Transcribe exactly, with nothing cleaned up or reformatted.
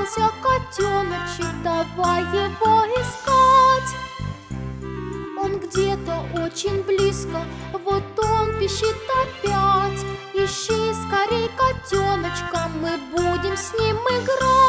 Потерялся котеночек, давай его искать. Он где-то очень близко, вот он пищит опять. Ищи скорей котеночка, мы будем с ним играть.